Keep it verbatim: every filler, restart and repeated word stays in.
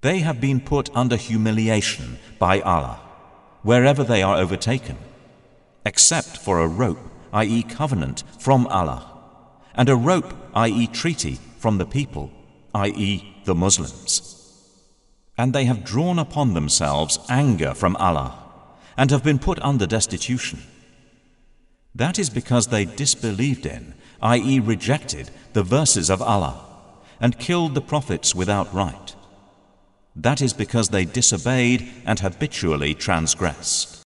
They have been put under humiliation by Allah wherever they are overtaken, except for a rope, that is covenant from Allah, and a rope, that is treaty from the people, that is the Muslims. And they have drawn upon themselves anger from Allah and have been put under destitution. That is because they disbelieved in, that is rejected, the verses of Allah and killed the prophets without right. That is because they disobeyed and habitually transgressed.